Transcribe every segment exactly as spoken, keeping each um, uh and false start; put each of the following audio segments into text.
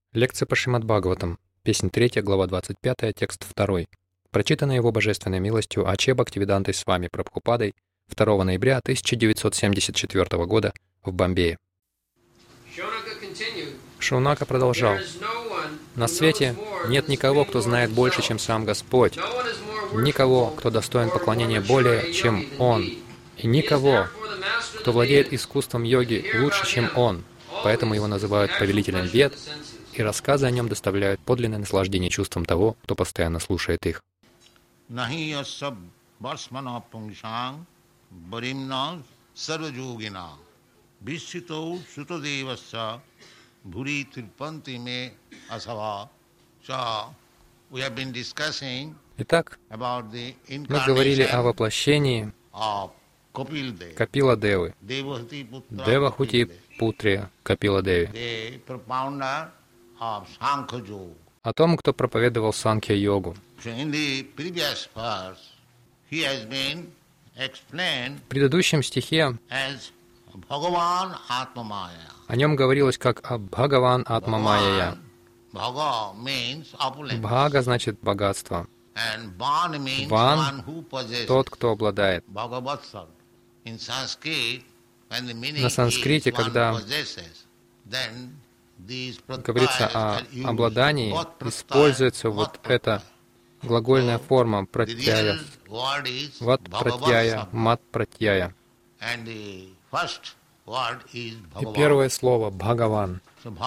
Лекция по Шримад Бхагаватам, песнь третья, глава двадцать пятая, текст второй. Прочитана его божественной милостью Аче Бхактивидантой с вами Прабхупадой второго ноября тысяча девятьсот семьдесят четвёртого года в Бомбее. Шаунака продолжал. На свете нет никого, кто знает больше, чем сам Господь, никого, кто достоин поклонения более, чем Он, и никого, кто владеет искусством йоги лучше, чем Он, поэтому его называют повелителем Вед, и рассказы о нем доставляют подлинное наслаждение чувством того, кто постоянно слушает их. Итак, мы говорили о воплощении Капила Девы, Девахути Путри Капила Деви, о том, кто проповедовал Санкья-йогу. В предыдущем стихе о нем говорилось как о Бхагаван Атма-майя. Бхага значит богатство. Ван — тот, кто обладает. На санскрите, когда говорится о обладании, используется вот эта глагольная форма пратьяя, ват пратьяя, мат пратьяя. И первое слово Бхагаван.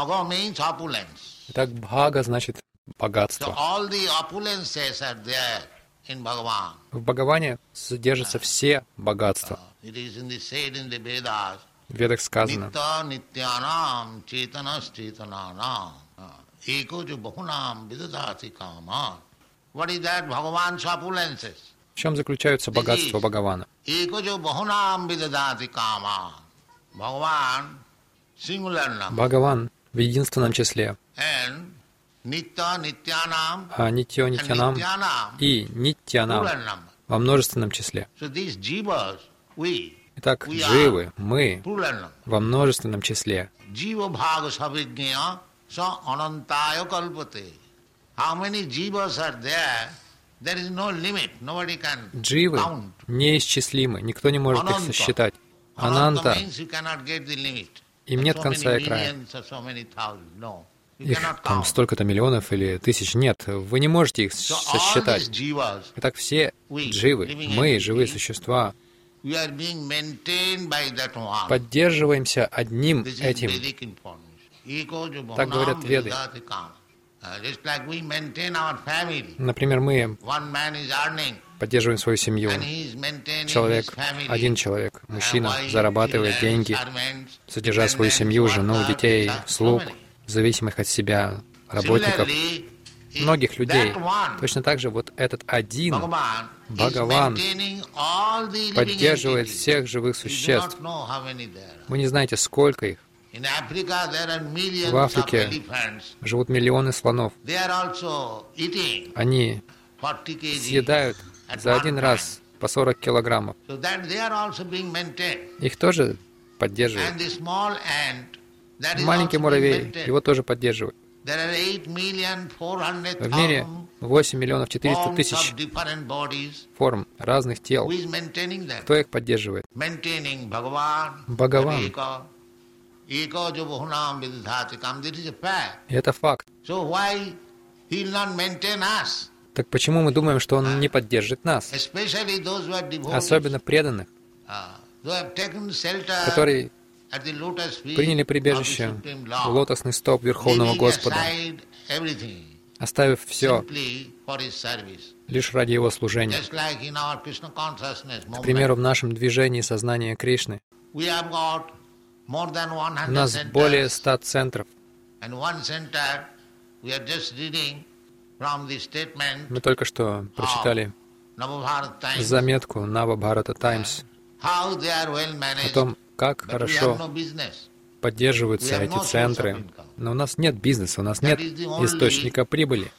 Итак, Бхага значит богатство. В Бхагаване содержатся все богатства. В Ведах сказано, в чем заключаются богатства Бхагавана? Бхагаван в единственном числе, а нитьо нитьянам и нитьянам во множественном числе. Итак, дживы, мы во множественном числе. Дживы неисчислимы, никто не может их сосчитать. Ананта, им нет конца и края. Их там столько-то миллионов или тысяч. Нет, вы не можете их сосчитать. Итак, все дживы, мы, живые существа, поддерживаемся одним этим. Так говорят Веды. Например, мы поддерживаем свою семью. Человек, один человек, мужчина, зарабатывает деньги, содержа свою семью, жену, детей, слуг, зависимых от себя, работников, многих людей. Точно так же вот этот один Бхагаван поддерживает всех живых существ. Вы не знаете, сколько их. В Африке живут миллионы слонов. Они съедают за один раз по сорок килограммов. Их тоже поддерживают. Маленький муравей, его тоже поддерживают. В мире восемь миллионов четыреста тысяч форм разных тел. Кто их поддерживает? Бхагаван. И это факт. Так почему мы думаем, что Он не поддержит нас? Особенно преданных, которые приняли прибежище в лотосный стоп Верховного Господа, оставив все лишь ради Его служения. К примеру, в нашем движении сознания Кришны у нас более ста центров. Мы только что прочитали заметку Навабхарата Таймс о том, как хорошо поддерживаются эти центры. Но у нас нет бизнеса, у нас нет источника прибыли.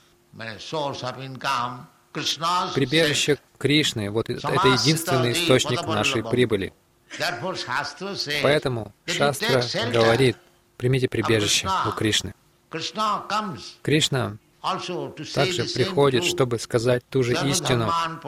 Прибежище Кришны — вот это единственный источник нашей прибыли. Поэтому Шастра говорит, примите прибежище у Кришны. Кришна также приходит, чтобы сказать ту же истину.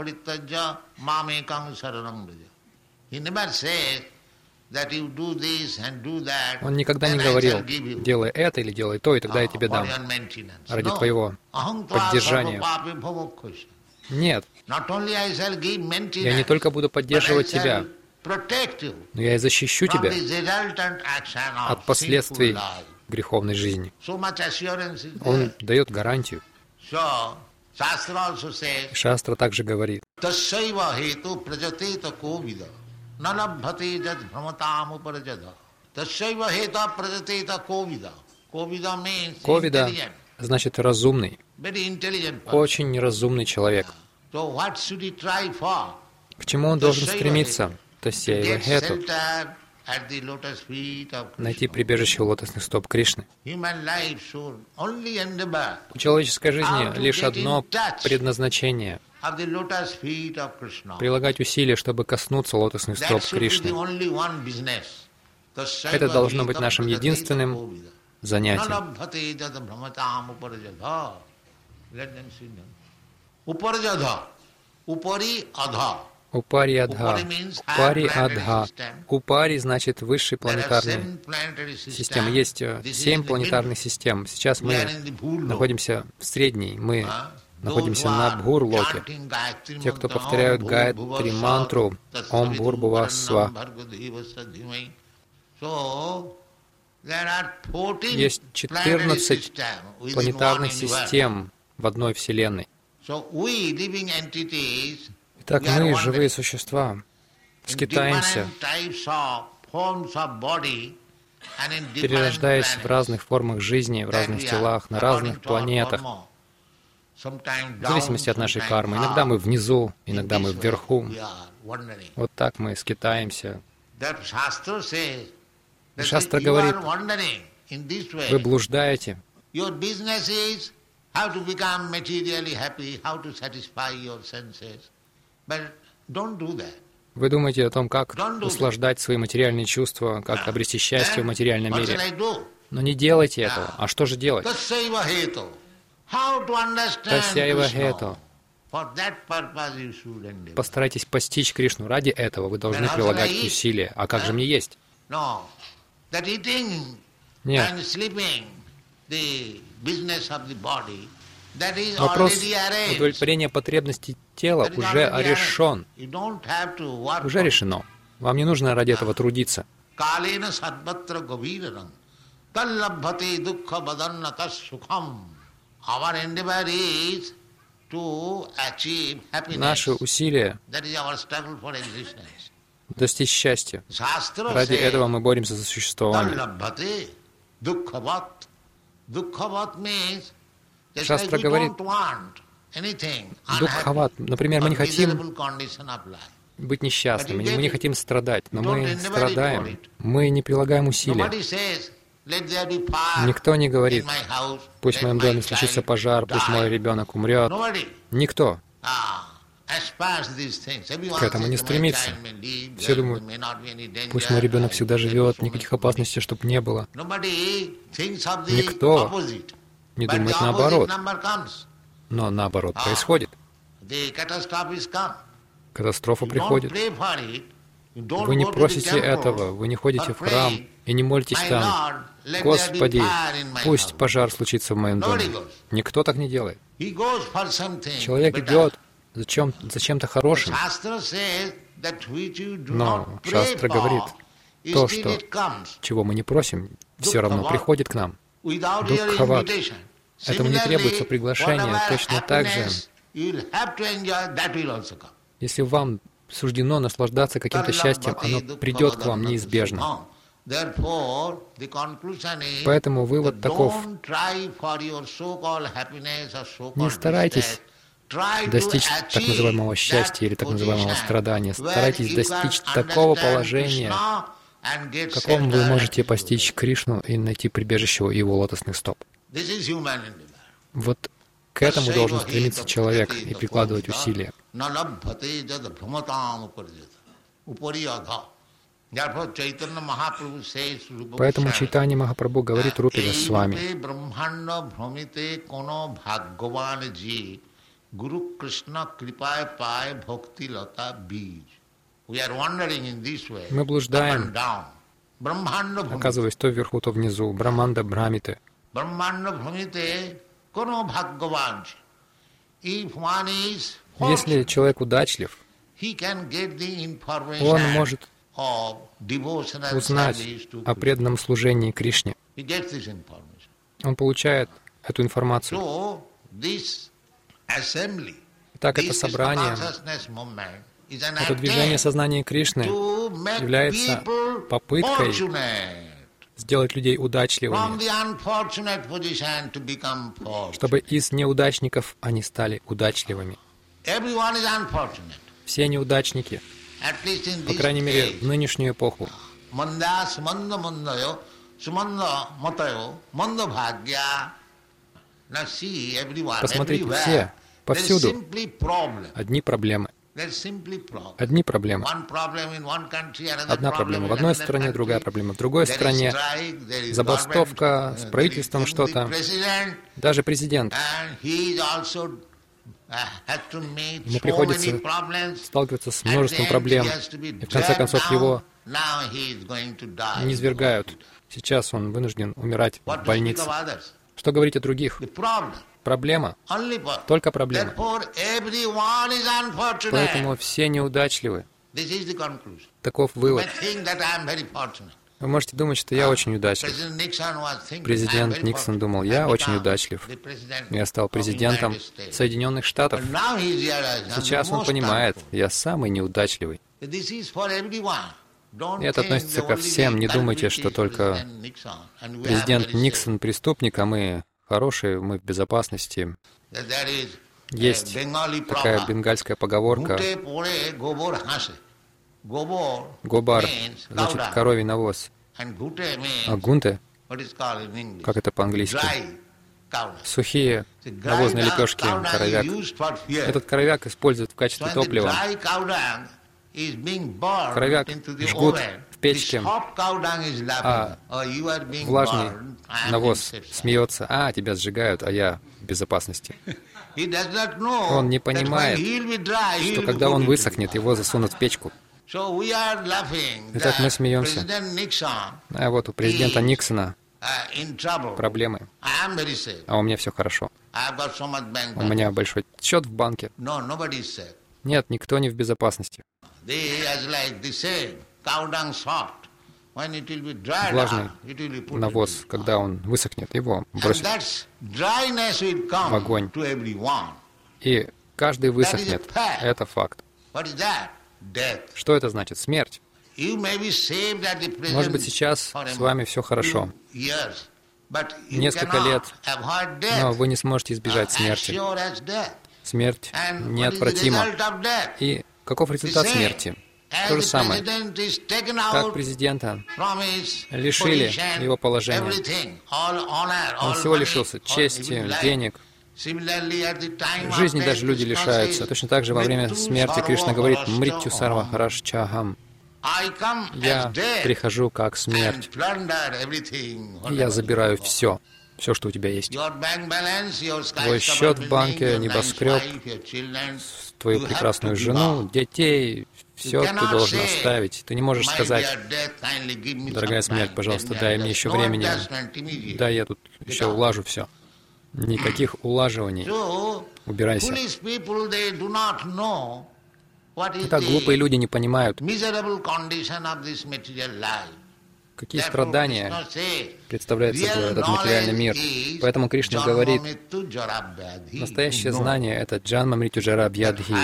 Он никогда не говорил: делай это или делай то, и тогда я тебе дам ради твоего поддержания. Нет. Я не только буду поддерживать тебя, но я и защищу тебя от последствий греховной жизни. Он дает гарантию. Шастра также говорит: Ковида значит разумный, очень разумный человек. К чему он должен стремиться? Тасьяева хету. Найти прибежище у лотосных стоп Кришны. У человеческой жизни лишь одно предназначение — прилагать усилия, чтобы коснуться лотосных стоп Кришны. Это должно быть нашим единственным занятием. Упари Адха. Упари Адха. Упари значит высшей планетарной системы. Есть семь планетарных систем. Сейчас мы находимся в средней. Мы находимся на Бхур-локе. Те, кто повторяют Гайатри мантру Ом Бхурбхувah Свах. Есть четырнадцать планетарных систем в одной Вселенной. Итак, мы, живые существа, скитаемся, перерождаясь в разных формах жизни, в разных телах, на разных планетах, в зависимости от нашей кармы. Иногда мы внизу, иногда мы вверху. Вот так мы скитаемся. Шастра говорит: вы блуждаете. Вы думаете о том, как услаждать свои материальные чувства, как обрести счастье в материальном мире. Но не делайте этого. А что же делать? Тасьяева хету. Постарайтесь постичь Кришну. Ради этого вы должны прилагать усилия. А как же мне есть? Нет. Вопрос удовлетворения потребностей тела уже решен. Уже решено. Вам не нужно ради этого трудиться. Наши усилия достичь счастья. Ради этого мы боремся за существование. Шастра говорит: дукхават. Например, мы не хотим быть несчастными, мы не хотим страдать, но мы страдаем. Мы не прилагаем усилия. Никто не говорит: пусть в моем доме случится пожар, пусть мой ребенок умрет. Никто к этому не стремится. Все думают: пусть мой ребенок всегда живет, никаких опасностей, чтобы не было. Никто не думает наоборот. Но наоборот происходит. Катастрофа приходит. Вы не просите этого, вы не ходите в храм и не молитесь там: Господи, пусть пожар случится в моем доме. Никто так не делает. Человек идет за чем, за чем-то хорошим. Но Шастра говорит: то, что, чего мы не просим, все равно приходит к нам. Дукхават. Этому не требуется приглашение. Точно так же, если вам суждено наслаждаться каким-то счастьем, оно придет к вам неизбежно. Поэтому вывод таков: не старайтесь достичь так называемого счастья или так называемого страдания. Старайтесь достичь такого положения, в каком вы можете постичь Кришну и найти прибежище у Его лотосных стоп. Вот к этому должен стремиться человек и прикладывать усилия. Поэтому Чайтанья Махапрабху говорит Рупе Госвами: мы блуждаем, оказываясь то вверху, то внизу, Браманда Брамиты. Если человек удачлив, он может узнать о преданном служении Кришне. Он получает эту информацию. Итак, это собрание, это движение сознания Кришны является попыткой сделать людей удачливыми, чтобы из неудачников они стали удачливыми. Все неудачники, по крайней мере, в нынешнюю эпоху, посмотрите, все, повсюду одни проблемы. Одни проблемы. Одна проблема в одной стране, другая проблема в другой стране. Забастовка, с правительством что-то. Даже президент. Ему приходится сталкиваться с множеством проблем. И в конце концов его низвергают. Сейчас он вынужден умирать в больнице. Что говорить о других? Проблема. Только проблема. Поэтому все неудачливы. Таков вывод. Вы можете думать, что я очень удачлив. Президент Никсон думал, я очень удачлив. Я стал президентом Соединенных Штатов. Сейчас он понимает, я самый неудачливый. И это относится ко всем. Не думайте, что только президент Никсон преступник, а мы хорошие, мы в безопасности. Есть такая бенгальская поговорка: гобар, значит, коровий навоз. А гунте, как это по-английски? Сухие навозные лепешки, коровяк. Этот коровяк используют в качестве топлива. Коровяк жгут в печке, а влажный навоз смеется: «А, тебя сжигают, а я в безопасности». Он не понимает, что когда он высохнет, его засунут в печку. Итак, мы смеемся. А вот у президента Никсона проблемы, а у меня все хорошо. У меня большой счет в банке. Нет, никто не в безопасности. Влажный навоз, когда он высохнет, его бросят в огонь. И каждый высохнет. Это факт. Что это значит? Смерть. Может быть, сейчас с вами все хорошо. Несколько лет, но вы не сможете избежать смерти. Смерть неотвратима. И каков результат смерти? То же самое. Как президента лишили его положения. Он всего лишился чести, денег. Жизни даже люди лишаются. Точно так же во время смерти Кришна говорит: «Мритью сарва харашчахам». Я прихожу как смерть. И я забираю все. Все, что у тебя есть. Твой счет в банке, небоскреб, твою прекрасную жену, детей, все ты должен оставить. Ты не можешь сказать: «Дорогая смерть, пожалуйста, дай мне еще времени. Да, я тут еще улажу все». Никаких улаживаний. Убирайся. Итак, глупые люди не понимают, какие страдания представляет собой этот материальный мир. Поэтому Кришна говорит, настоящее знание — это джанма мритю джара бьядхи.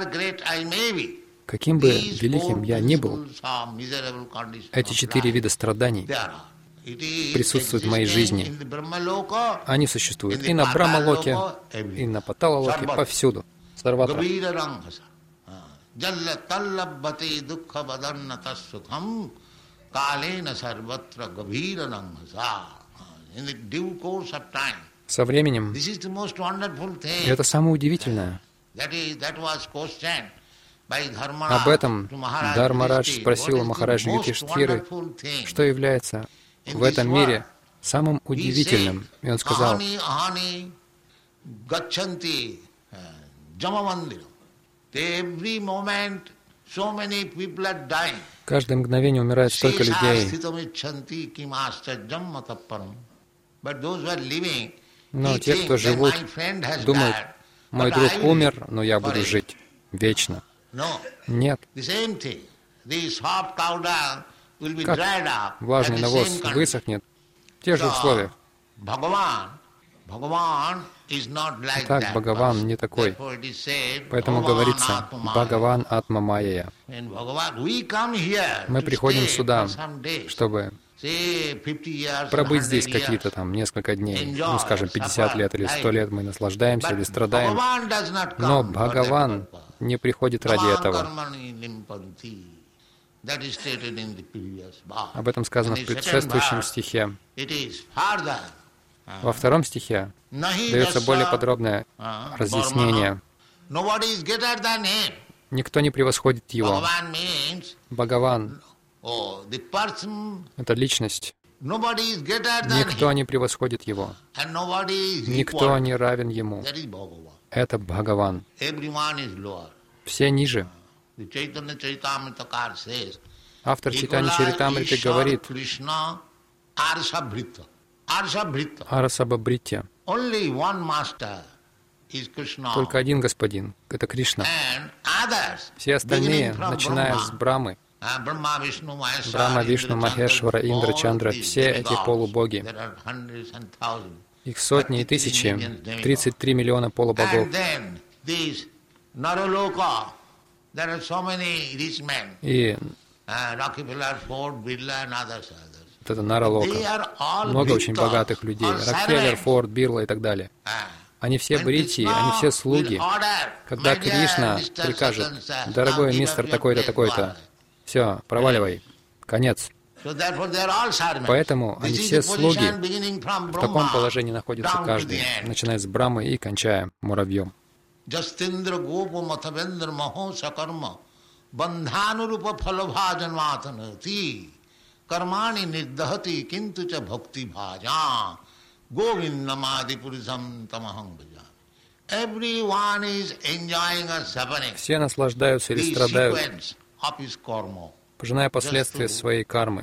Каким бы великим я ни был, эти четыре вида страданий присутствуют в моей жизни. Они существуют и на Брахмалоке, и на Паталалоке, повсюду. Сарватра. Со временем, и это самое удивительное, Об этом Дхармарадж спросил у Махараджа Юдхиштхиры, что является в этом мире самым удивительным. И он сказал: каждое мгновение умирает столько людей. Но те, кто живут, думают: мой друг умер, но я буду жить вечно. Нет. Как влажный навоз высохнет в тех же условиях. Итак, Бхагаван не такой. Поэтому говорится: Бхагаван Атма Майя. Мы приходим сюда, чтобы пробыть здесь какие-то там несколько дней, ну, скажем, пятьдесят лет или сто лет, мы наслаждаемся или страдаем. Но Бхагаван не приходит ради этого. Об этом сказано в предшествующем стихе. Во втором стихе дается более подробное разъяснение. Никто не превосходит его. Бхагаван — это личность. Никто не превосходит его. Никто не равен ему. Это Бхагаван. Все ниже. Автор Чайтанья Чаритамриты говорит: Арасабхритья. Только один господин — это Кришна. Все остальные, начиная с Брамы, Брахма, Вишну, Махешвара, Индра, Чандра, все эти полубоги. Их сотни и тысячи, тридцать три миллиона полубогов. И вот это Наралока. Много очень богатых людей. Рокфеллер, Форд, Бирла и так далее. Они все бритьи, они все слуги. Когда Кришна прикажет: дорогой мистер такой-то, такой-то, все, проваливай, конец. Поэтому они все слуги. В таком положении находится каждый, начиная с Брамы и кончая муравьем. Кармани нирдахати кинту ча бхакти бхажа Govindamadi Purusam Tamaham Bhaja. Everyone is enjoying a suffering. Все наслаждаются или страдают, пожиная последствия своей кармы.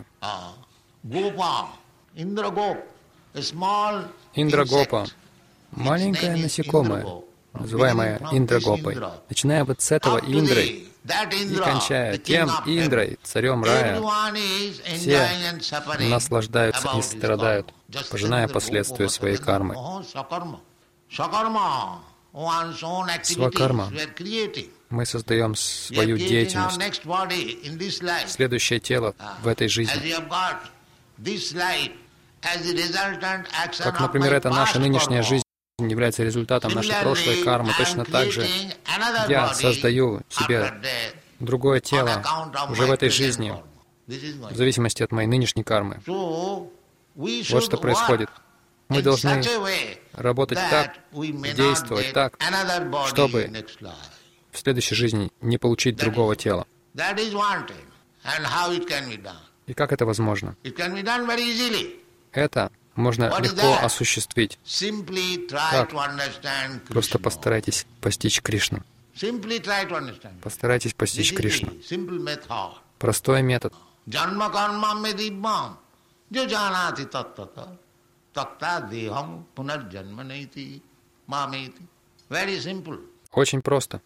Индрагопа, маленькое насекомое, называемое Индрагопой, начиная вот с этого Индрой и кончая тем Индрой, царем рая, все наслаждаются и страдают, пожиная последствия своей кармы. Свакарма. Мы создаем свою деятельность, следующее тело в этой жизни. Как, например, это наша нынешняя жизнь является результатом нашей прошлой кармы, точно так же я создаю себе другое тело уже в этой жизни, в зависимости от моей нынешней кармы. Вот что происходит. Мы должны работать так, действовать так, чтобы в следующей жизни не получить другого тела. И как это возможно? Это можно легко осуществить. Как? Просто постарайтесь постичь Кришну. Постарайтесь постичь Кришну. Простой метод. Очень просто.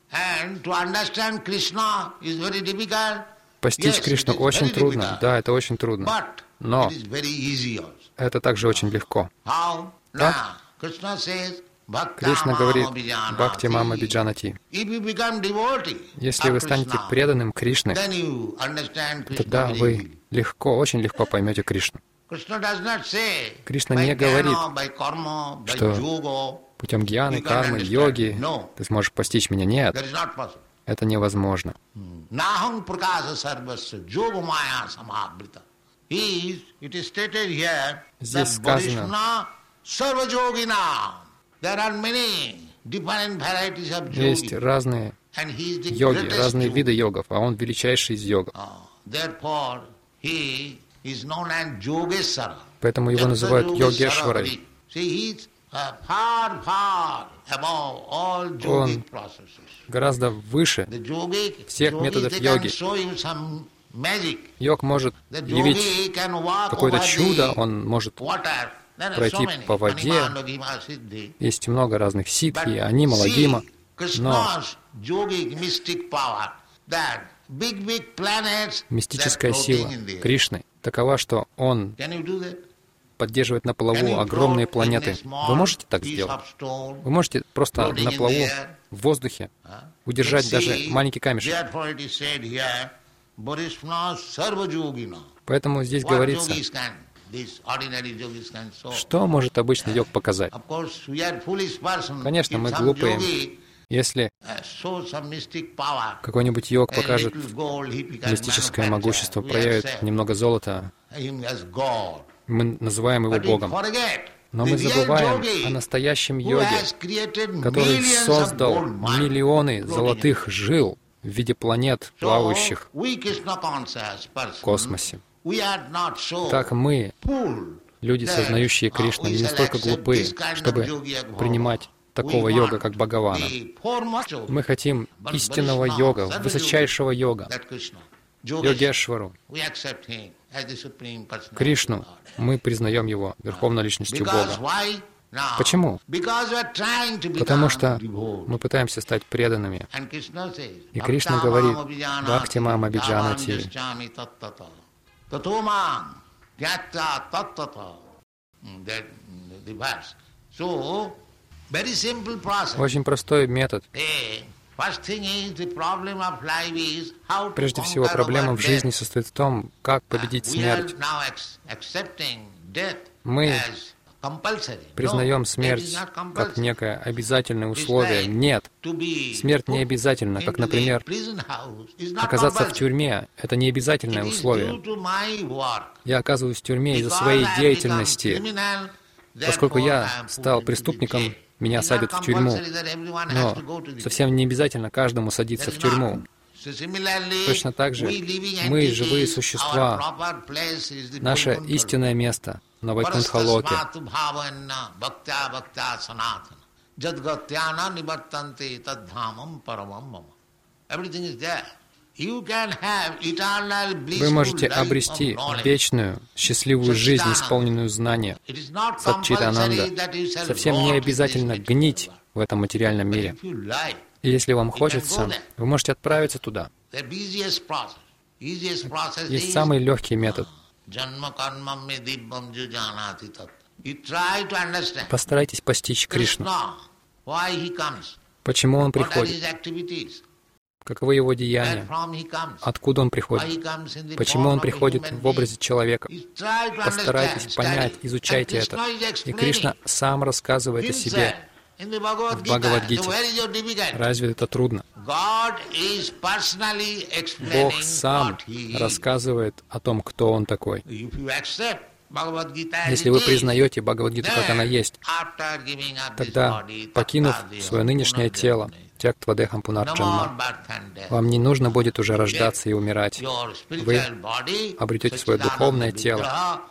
Постичь Кришну очень трудно. Да, это очень трудно. Но это также очень легко. Как? Кришна говорит: «Бхакти мама биджанати». Если вы станете преданным Кришне, тогда вы легко, очень легко поймете Кришну. Кришна не говорит, что путем гьяны, кармы, йоги ты сможешь постичь меня. Нет, это невозможно. Здесь сказано, есть разные йоги, разные виды йогов, а он величайший из йогов. Поэтому его называют Йогешварой. Он гораздо выше всех методов йоги. Йог может явить какое-то чудо, он может пройти по воде. Есть много разных ситхи, анима, лагима. Но мистическая сила Кришны такова, что Он поддерживает на плаву огромные планеты. Вы можете так сделать? Вы можете просто на плаву, в воздухе, удержать даже маленький камешек. Поэтому здесь говорится, что может обычный йог показать? Конечно, мы глупые. Если какой-нибудь йог покажет мистическое могущество, проявит немного золота, мы называем его Богом. Но мы забываем о настоящем йоге, который создал миллионы золотых жил в виде планет, плавающих в космосе. Так мы, люди, сознающие Кришну, не настолько глупы, чтобы принимать такого йога, как Бхагавана. Мы хотим истинного йога, высочайшего йога, Йогешвару. Кришну, мы признаем его Верховной Личностью Бога. Почему? Потому что мы пытаемся стать преданными. И Кришна говорит, «Бхакти мам абиджанати». Очень простой метод. Прежде всего, проблема в жизни состоит в том, как победить смерть. Мы признаем смерть как некое обязательное условие. Нет, смерть не обязательна. Как, например, оказаться в тюрьме — это не обязательное условие. Я оказываюсь в тюрьме из-за своей деятельности. Поскольку я стал преступником, меня садят в тюрьму. Но совсем не обязательно каждому садиться в тюрьму. Точно так же мы, живые существа, наше истинное место на Вайкунтха-локе. Вы можете обрести вечную, счастливую жизнь, исполненную знания. Сатчитананда. Совсем не обязательно гнить в этом материальном мире. И если вам хочется, вы можете отправиться туда. Есть самый легкий метод. Постарайтесь постичь Кришну. Почему Он приходит? Каковы Его деяния? Откуда Он приходит? Почему Он приходит в образе человека? Постарайтесь понять, изучайте это. И Кришна сам рассказывает о себе в Бхагавад-гите. Разве это трудно? Бог сам рассказывает о том, кто Он такой. Если вы признаете Бхагавад-гиту, как она есть, тогда, покинув свое нынешнее тело, тяктвадехам пунарджанма, вам не нужно будет уже рождаться и умирать. Вы обретете свое духовное тело.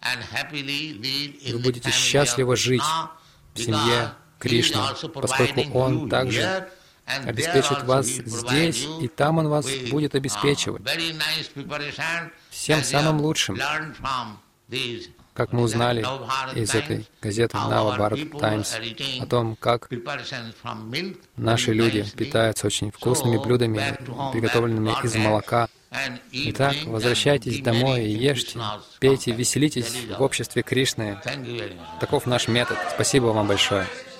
Вы будете счастливо жить в семье Кришны, поскольку Он также обеспечит вас здесь, и там Он вас будет обеспечивать всем самым лучшим. Как мы узнали из этой газеты Nava Bharat Times о том, как наши люди питаются очень вкусными блюдами, приготовленными из молока. Итак, возвращайтесь домой и ешьте, пейте, веселитесь в обществе Кришны. Таков наш метод. Спасибо вам большое.